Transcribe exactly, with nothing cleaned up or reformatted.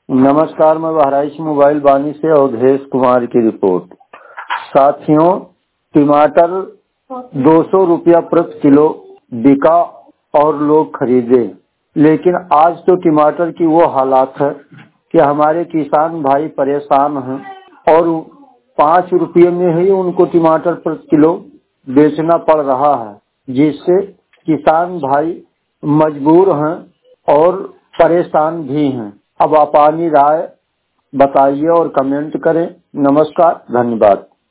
नमस्कार, मैं बहराइच मोबाइल बानी से अवधेश कुमार की रिपोर्ट। साथियों, टमाटर दो सौ रुपया प्रति किलो बिका और लोग खरीदे, लेकिन आज तो टमाटर की वो हालात है कि हमारे किसान भाई परेशान हैं और पाँच रुपये में ही उनको टमाटर प्रति किलो बेचना पड़ रहा है, जिससे किसान भाई मजबूर हैं और परेशान भी हैं। अब आप अपनी राय बताइए और कमेंट करें। नमस्कार, धन्यवाद।